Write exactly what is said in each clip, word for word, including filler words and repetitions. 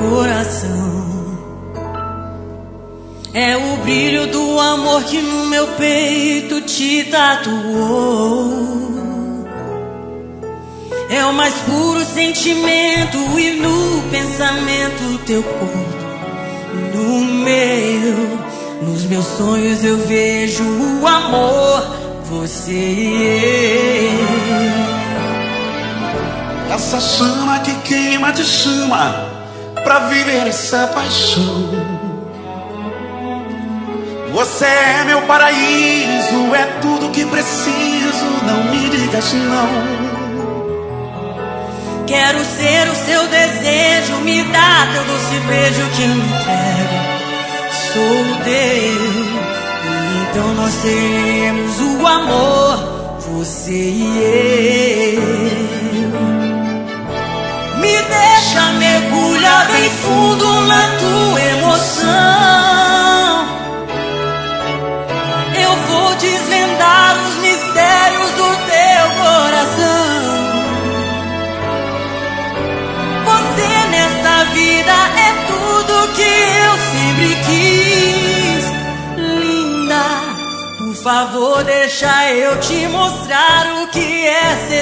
coração. É o brilho do amor que no meu peito te tatuou. É o mais puro sentimento e no pensamento teu corpo. No meu, nos meus sonhos eu vejo o amor, você e eu. Essa chama que queima te chama pra viver essa paixão. Você é meu paraíso, é tudo que preciso, não me digas não. Quero ser o seu desejo, me dá teu doce beijo que eu me entrego. Sou teu, então nós teremos o amor, você e eu. Me deixa mergulhar bem fundo na tua emoção. Eu vou desvendar os mistérios do teu coração. Você nessa vida é tudo que eu sempre quis. Linda, por favor deixa eu te mostrar o que é ser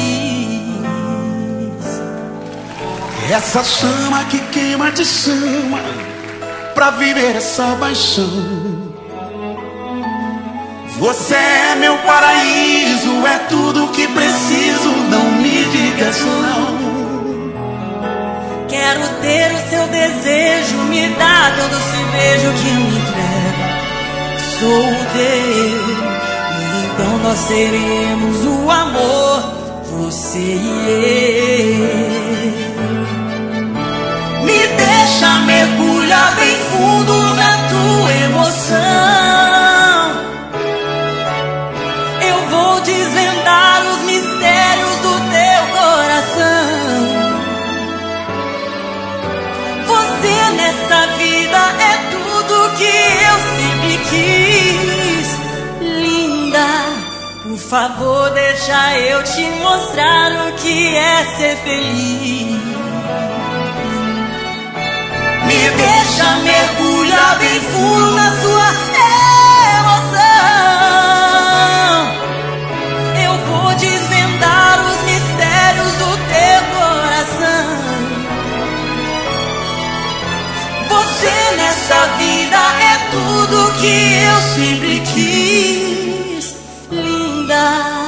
feliz. Essa chama que queima te chama pra viver essa paixão. Você é meu paraíso, é tudo que preciso, não me digas não. Quero ter o seu desejo, me dá teu doce beijo que eu me entrego. Sou teu, então nós seremos o amor, você e eu. Me deixa mergulhar bem fundo na tua emoção. Eu vou desvendar os mistérios do teu coração. Você nessa vida é tudo que eu sempre quis. Linda, por favor deixa eu te mostrar o que é ser feliz. Me deixa mergulhar bem fundo na sua emoção. Eu vou desvendar os mistérios do teu coração. Você nessa vida é tudo que eu sempre quis. Linda,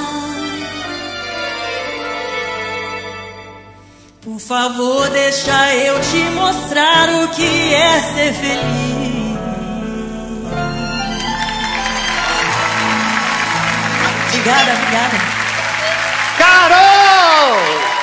por favor deixa eu te mostrar o que é ser feliz. Obrigada, obrigada. Carol!